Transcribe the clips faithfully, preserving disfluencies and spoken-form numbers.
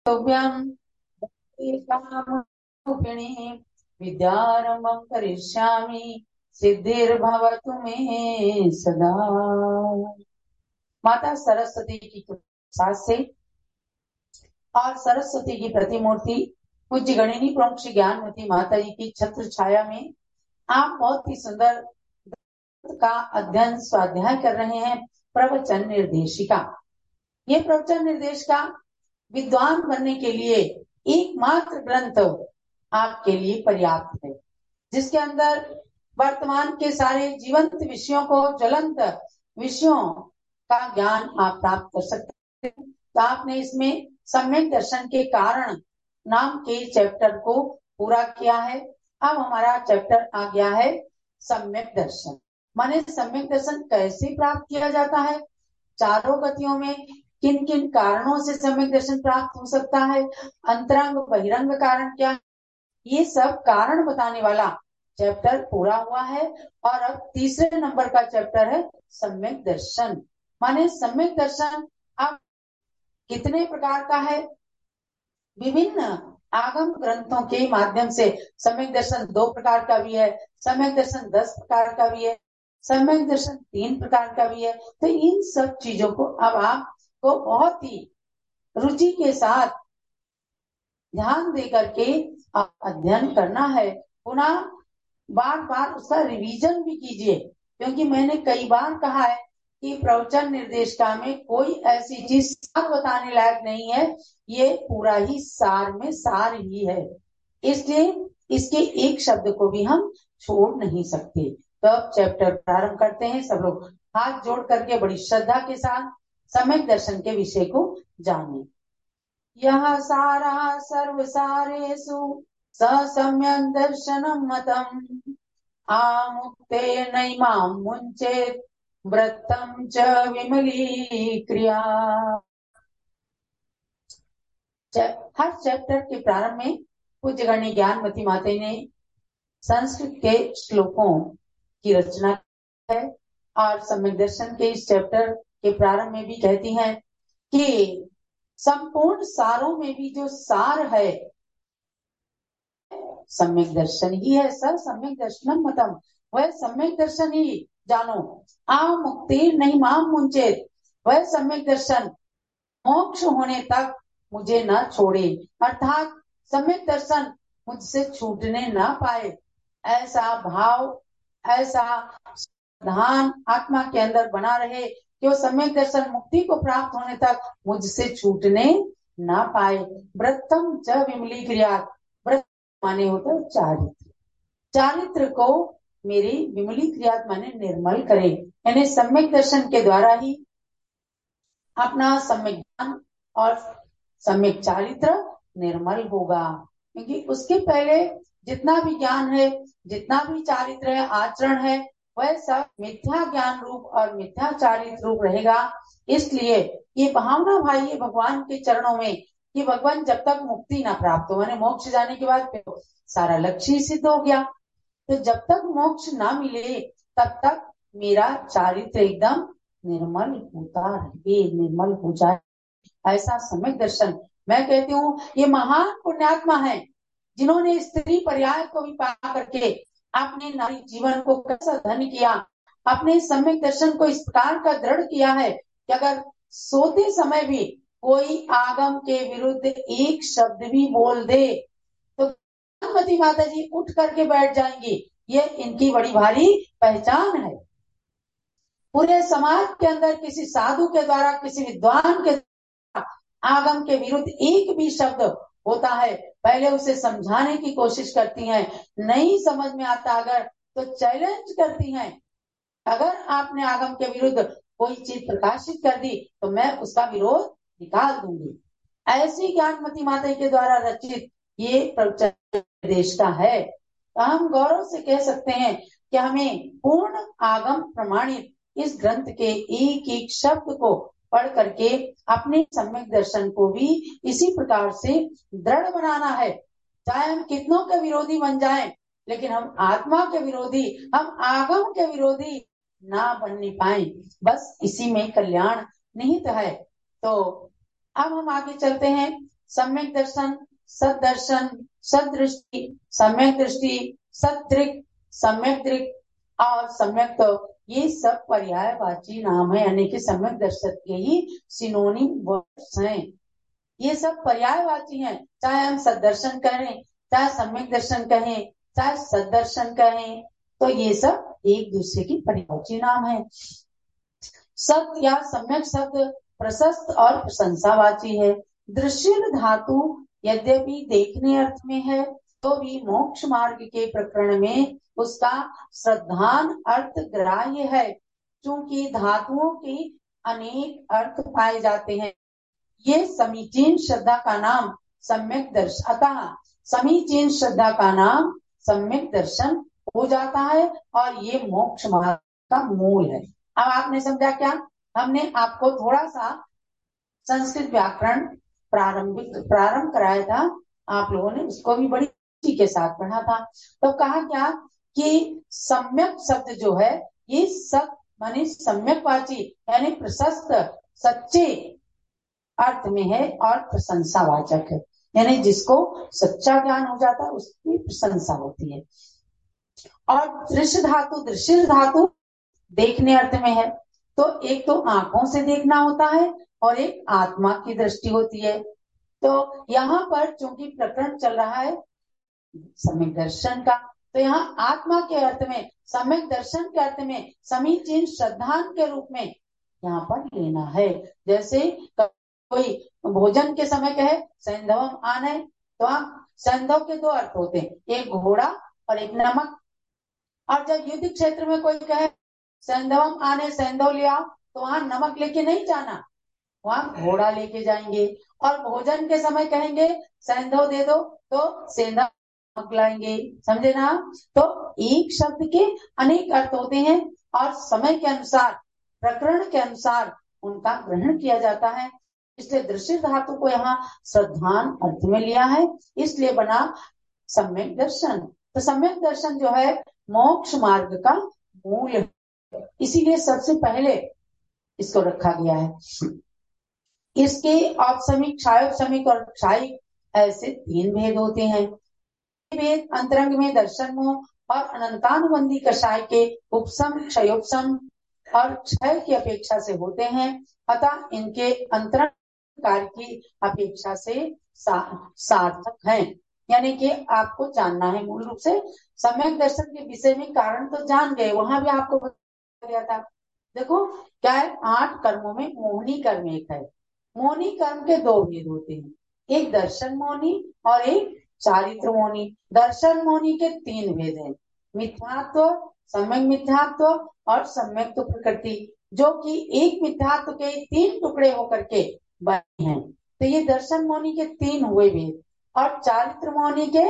तुभ्यं कामरूपिणी विद्यारंभं करिष्यामि सिद्धिर्भवतु मे सदा। माता सरस्वती की कृपा से और सरस्वती की प्रतिमूर्ति पूज्य गणिनी प्रमुख ज्ञानमती माता जी की छत्र छाया में आप बहुत ही सुंदर का अध्ययन स्वाध्याय कर रहे हैं। प्रवचन निर्देशिका, ये प्रवचन निर्देशिका विद्वान बनने के लिए एकमात्र ग्रंथ आपके लिए पर्याप्त है, जिसके अंदर वर्तमान के सारे जीवंत विषयों को, ज्वलंत विषयों का ज्ञान आप प्राप्त कर सकते हैं। तो आपने इसमें सम्यक दर्शन के कारण नाम के चैप्टर को पूरा किया है। अब हमारा चैप्टर आ गया है सम्यक दर्शन। माने सम्यक दर्शन कैसे प्राप्त किया जाता है, चारों गतियों में किन किन कारणों से सम्यक दर्शन प्राप्त हो सकता है, अंतरंग बहिरंग कारण क्या, ये सब कारण बताने वाला चैप्टर पूरा हुआ है। और अब तीसरे नंबर का चैप्टर है सम्यक दर्शन। माने सम्यक दर्शन अब कितने प्रकार का है, विभिन्न आगम ग्रंथों के माध्यम से सम्यक दर्शन दो प्रकार का भी है, सम्यक दर्शन दस प्रकार का भी है, सम्यक दर्शन तीन प्रकार का भी है। तो इन सब चीजों को अब आपको बहुत ही रुचि के साथ ध्यान दे करके अध्ययन करना है। पुनः बार बार उसका रिवीजन भी कीजिए, क्योंकि मैंने कई बार कहा है कि प्रवचन निर्देशिका में कोई ऐसी चीज सार बताने लायक नहीं है, ये पूरा ही सार में सार ही है, इसलिए इसके एक शब्द को भी हम छोड़ नहीं सकते। तो अब चैप्टर प्रारंभ करते हैं। सब लोग हाथ जोड़ करके बड़ी श्रद्धा के साथ सम्यक दर्शन के विषय को जाने। यह सारा सर्वसारेषु सम्यक दर्शनम मतम आमुक्ते नैमां मुञ्चेत् व्रतम च विमलीक्रिया। हर चैप्टर के प्रारंभ में पूज्य गणिनी ज्ञानमती माता ने संस्कृत के श्लोकों की रचना है और सम्यक दर्शन के इस चैप्टर के प्रारंभ में भी कहती हैं कि संपूर्ण सारों में भी जो सार है सम्यक दर्शन ही है। सर सम्यक दर्शनम मतम, वह सम्यक दर्शन ही जानो। आ मुक्ति नहीं माम मुंचेत, वह सम्यक दर्शन मोक्ष होने तक मुझे न छोड़े, अर्थात सम्यक दर्शन मुझसे छूटने न पाए। ऐसा भाव, ऐसा ध्यान आत्मा के अंदर बना रहे कि वो सम्यक दर्शन मुक्ति को प्राप्त होने तक मुझसे छूटने ना पाए। व्रतम च विमलीक्रियात्, व्रत माने होता है चारित्र, चारित्र को मेरी विमलीक्रियात् माने निर्मल करे, यानी सम्यक दर्शन के द्वारा ही अपना सम्यक ज्ञान और सम्यक चारित्र निर्मल होगा। क्योंकि उसके पहले जितना भी ज्ञान है, जितना भी चारित्र है, आचरण है, वह सब मिथ्या ज्ञान रूप और मिथ्या चारित्र रूप रहेगा। इसलिए ये भावना भाई ये भगवान के चरणों में कि भगवान जब तक मुक्ति ना प्राप्त हो, मैंने मोक्ष जाने के बाद फिर सारा लक्ष्य सिद्ध हो गया, तो जब तक मोक्ष ना मिले तब तक मेरा चारित्र एकदम निर्मल होता रहे, निर्मल हो जाए, ऐसा सम्यक दर्शन। मैं कहती हूँ ये महान पुण्यात्मा है जिन्होंने स्त्री पर्याय को भी पा करके अपने नारी जीवन को कैसा धन किया, अपने सम्यक दर्शन को इस प्रकार का दृढ़ किया है कि अगर सोते समय भी कोई आगम के विरुद्ध एक शब्द भी बोल दे तो ज्ञानमती माता जी उठ करके बैठ जाएंगी। ये इनकी बड़ी भारी पहचान है। पूरे समाज के अंदर किसी साधु के द्वारा, किसी विद्वान के द्वारा आगम के विरुद्ध एक भी शब्द होता है, पहले उसे समझाने की कोशिश करती हैं, नहीं समझ में आता अगर तो चैलेंज करती हैं, अगर आपने आगम के विरुद्ध कोई चीज प्रकाशित कर दी तो मैं उसका विरोध निकाल दूंगी। ऐसी ज्ञानमती माता के द्वारा रचित ये प्रवचन देश का है। तो हम गौरव से कह सकते हैं कि हमें पूर्ण आगम प्रमाणित इस ग्रंथ के एक एक शब्द को पढ़ करके अपने सम्यक दर्शन को भी इसी प्रकार से दृढ़ बनाना है। चाहे हम कितनों के विरोधी बन जाएं, लेकिन हम आत्मा के विरोधी, हम आगम के विरोधी ना बनने पाए, बस इसी में कल्याण निहित है। तो अब हम आगे चलते हैं सम्यक दर्शन, सदर्शन, सदृष्टि, सम्यक दृष्टि, सदृक्, सम्यक दृक् और सम्यक, तो ये सब पर्यायवाची नाम है, यानी कि सम्यक दर्शन के ही सिनोनिम वर्ड्स हैं। ये सब पर्यायवाची हैं, चाहे हम सदर्शन कहें, चाहे सम्यक दर्शन कहें, चाहे सदर्शन कहें, तो ये सब एक दूसरे की पर्यायवाची नाम है। सत या सम्यक शब्द प्रशस्त और प्रशंसावाची है। दृश्य धातु यद्यपि देखने अर्थ में है, तो भी मोक्ष मार्ग के प्रकरण में उसका श्रद्धान अर्थ ग्राह्य है, क्योंकि धातुओं के अनेक अर्थ पाए जाते हैं। ये समीचीन श्रद्धा का नाम सम्यक दर्शन, अतः समीचीन श्रद्धा का नाम सम्यक दर्शन हो जाता है और ये मोक्ष मार्ग का मूल है। अब आपने समझा क्या? हमने आपको थोड़ा सा संस्कृत व्याकरण प्रारंभिक प्रारंभ कराया था, आप लोगों ने उसको भी बड़ी रुचि के साथ पढ़ा था। तो कहा क्या कि सम्यक शब्द जो है ये सब माने सम्यक वाची यानी प्रशस्त सच्चे अर्थ में है और प्रशंसावाचक है, यानी जिसको सच्चा ज्ञान हो जाता है उसकी प्रशंसा होती है। और दृश्य धातु, दृश्य धातु देखने अर्थ में है, तो एक तो आंखों से देखना होता है और एक आत्मा की दृष्टि होती है। तो यहाँ पर चूंकि प्रकरण चल रहा है सम्यक दर्शन का, तो यहाँ आत्मा के अर्थ में, सम्यक दर्शन के अर्थ में समीचीन श्रद्धान के रूप में यहाँ पर लेना है। जैसे कोई भोजन के समय कहे सैंधवम आने, तो आप सैंधव के दो अर्थ होते हैं, एक घोड़ा और एक नमक। और जब युद्ध क्षेत्र में कोई कहे सैंधवम आने, सैंधव ले आओ, तो वहां नमक लेके नहीं जाना, वहां घोड़ा लेके जाएंगे। और भोजन के समय कहेंगे सैंधव दे दो, तो सेंधा नमक लाएंगे, समझे ना? तो एक शब्द के अनेक अर्थ होते हैं और समय के अनुसार, प्रकरण के अनुसार उनका ग्रहण किया जाता है। इसलिए दृश्य धातु को यहाँ श्रद्धान अर्थ में लिया है, इसलिए बना सम्यक दर्शन। तो सम्यक दर्शन जो है मोक्ष मार्ग का मूल है, इसीलिए सबसे पहले इसको रखा गया है। इसके औपसमिक, क्षायोपसमिक और क्षायिक ऐसे तीन भेद होते हैं। भेद अंतरंग में दर्शन मोह और अनंतानुबंधी कषाय के उपसम, क्षयोपसम और क्षय की अपेक्षा से होते हैं, अतः इनके अंतरंग कार्य की अपेक्षा से सा, सार्थक हैं। यानी कि आपको जानना है मूल रूप से सम्यक दर्शन के विषय में कारण तो जान गए, वहां भी आपको बताया गया था। देखो क्या है, आठ कर्मों में मोहनी कर्म एक है। मोहनी कर्म के दो भेद होते हैं, एक दर्शन मोहनी और एक चारित्र मोहनी। दर्शन मोहनी के तीन भेद हैं, मिथ्यात्व, सम्यक मिथ्यात्व और सम्यक प्रकृति, जो कि एक मिथ्यात्व के तीन टुकड़े होकर के बने हैं। तो ये दर्शन मोहनी के तीन हुए भेद। और चारित्र मोहनी के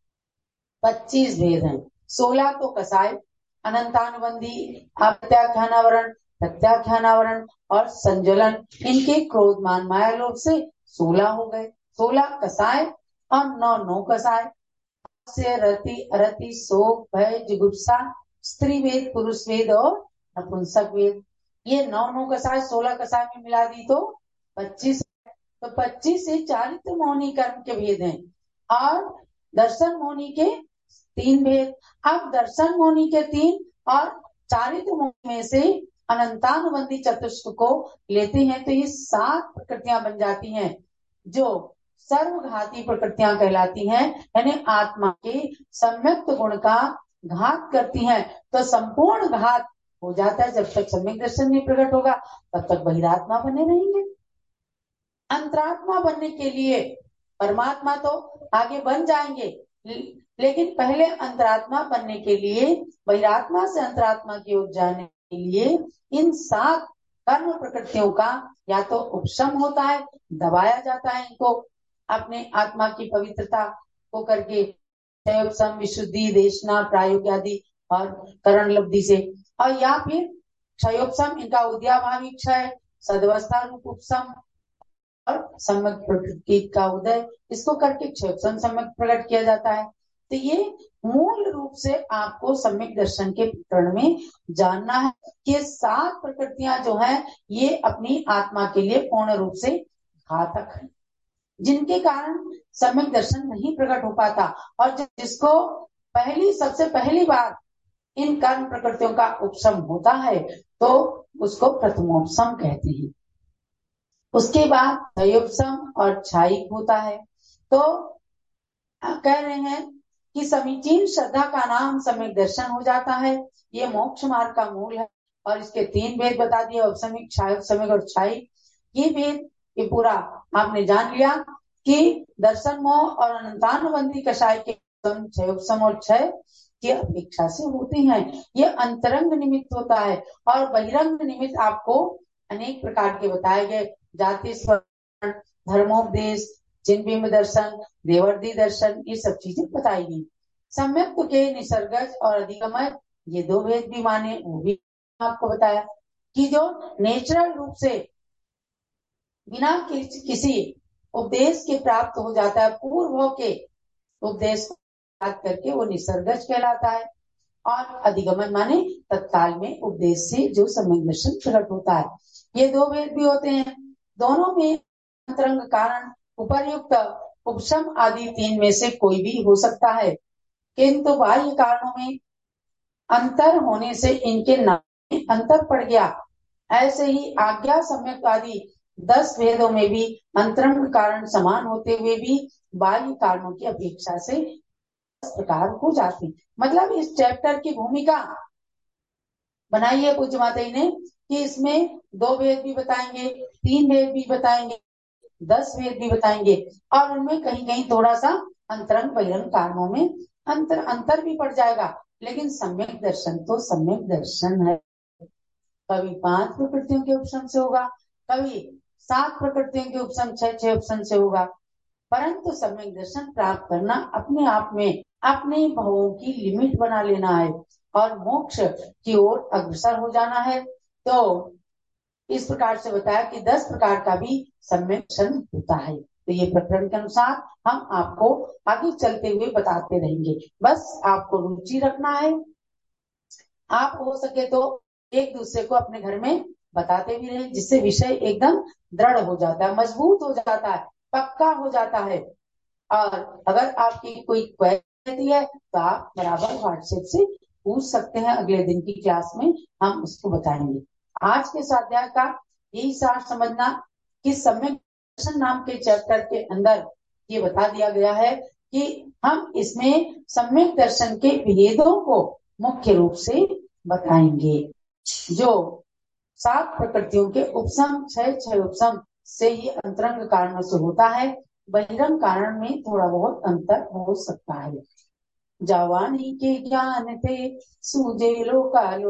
पच्चीस भेद हैं। सोलह तो कसाय, अनंतानुबंधी, अप्रत्याख्यानावरण, प्रत्याख्यानावरण और संज्वलन, इनके क्रोध मान माया लोभ से सोलह हो गए। सोलह कसाय और नौ नौ कसाय से रति, अरति, शोक, भय, जुगुप्सा, स्त्री वेद, पुरुष वेद और नपुंसक वेद। ये नौ नौ कसाय सोलह कसाय में मिला दी तो पच्चीस। तो पच्चीस से चारित्र मोहनी कर्म के भेद हैं और दर्शन मोहनी के तीन भेद। अब दर्शन मोहनी के तीन और चारित्र मोहनी में से अनंतानुबंधी चतुष्क को लेते हैं तो ये सात प्रकृतियां बन जाती हैं, जो सर्वघाती प्रकृतियां कहलाती हैं, यानी आत्मा के सम्यक गुण का घात करती हैं। तो संपूर्ण घात हो जाता है, जब तक सम्यक दर्शन नहीं प्रकट होगा तब तक बहिरात्मा बने रहेंगे। अंतरात्मा बनने के लिए परमात्मा तो आगे बन जाएंगे, लेकिन पहले अंतरात्मा बनने के लिए, बहिरात्मा से अंतरात्मा की ओर जाने के लिए इन सात कर्म प्रकृतियों का या तो उपशम होता है, दबाया जाता है इनको अपने आत्मा की पवित्रता को करके, उपशम, विशुद्धि, देशना, प्रायोग आदि और करण लब्धि से, और या फिर क्षयोपशम, इनका उद्याभावी क्षय, सदवस्था रूप उपशम और सम्यक प्रकृति का उदय, इसको करके क्षयोपशम सम्यक प्रकट किया जाता है। तो ये मूल रूप से आपको सम्यक दर्शन के प्रकरण में जानना है कि सात प्रकृतियां जो है ये अपनी आत्मा के लिए पूर्ण रूप से घातक है। जिनके कारण सम्यक दर्शन नहीं प्रकट हो पाता, और जिसको पहली सबसे पहली बार इन कर्म प्रकृतियों का उपशम होता है तो उसको प्रथमोपशम कहते हैं। उसके बाद त्रयोपशम और क्षायिक होता है। तो कह रहे हैं कि समीचीन श्रद्धा का नाम सम्यक दर्शन हो जाता है। ये मोक्ष मार्ग का मूल है, और इसके तीन भेद बता दिए, उपशमिक, क्षायोपशमिक और क्षायिक। ये भेद ये पूरा आपने जान लिया कि दर्शन मोह और अनंतानुबंधी कषाय के क्षयोपशम और क्षय की अपेक्षा से होते हैं। ये अंतरंग निमित्त होता है, और बहिरंग निमित्त आपको अनेक प्रकार के बताए गए, जाति स्मरण, धर्मोपदेश, चिन्ह दर्शन, देवर्दी दर्शन, ये सब चीजें बताई गई। सम्यक के निसर्गज और अधिगमय ये दो भेद भी माने, वो भी आपको बताया कि जो नेचुरल रूप से बिना कि, किसी उपदेश के प्राप्त हो जाता है, पूर्व के उपदेश याद करके वो निसर्गज कहलाता है। और अधिगमन माने तत्काल में उपदेश से जो सम्यक दर्शन प्रकट होता है। ये दो भेद भी होते हैं, दोनों में अंतरंग कारण उपर्युक्त उपशम आदि तीन में से कोई भी हो सकता है, किंतु बाह्य कारणों में अंतर होने से इनके नाम में अंतर पड़ गया। ऐसे ही आज्ञा सम्यक आदि दस भेदों में भी अंतरंग कारण समान होते हुए भी बाह्य कारणों की अपेक्षा से प्रकार हो जाती। मतलब इस चैप्टर की भूमिका बनाई है पूज्य माता जी ने कि इसमें दो भेद भी बताएंगे, तीन भेद भी बताएंगे, दस भेद भी बताएंगे, और उनमें कहीं कहीं थोड़ा सा अंतरंग बहिरंग कारणों में अंतर अंतर भी पड़ जाएगा, लेकिन सम्यक दर्शन तो सम्यक दर्शन है। कभी पांच प्रकृतियों के उपशम से होगा, कभी सात प्रकृतियों के उपशम, छह छह उपशम से होगा, परंतु सम्यक दर्शन प्राप्त करना अपने आप में अपने भावों की लिमिट बना लेना है और मोक्ष की ओर अग्रसर हो जाना है। तो इस प्रकार से बताया कि दस प्रकार का भी सम्यक दर्शन होता है। तो ये प्रकरण के अनुसार हम आपको आगे चलते हुए बताते रहेंगे, बस आपको रुचि रखना है। आप हो सके तो एक दूसरे को अपने घर में बताते भी रहे, जिससे विषय एकदम दृढ़ हो जाता है, मजबूत हो जाता है, पक्का हो जाता है। और अगर आपकी कोई क्वेरी है तो आप बराबर व्हाट्सएप से पूछ सकते हैं, अगले दिन की क्लास में हम उसको बताएंगे। आज के स्वाध्याय का यही सार समझना कि सम्यक दर्शन नाम के चैप्टर के अंदर ये बता दिया गया है कि हम इसमें सम्यक दर्शन के भेदों को मुख्य रूप से बताएंगे। जो सात प्रकृतियों के उपशम, छह छह उपशम से ही अंतरंग कारणों से होता है, बहिरंग कारण में थोड़ा बहुत अंतर हो सकता है। जवानी के ज्ञान थे सूझे लोका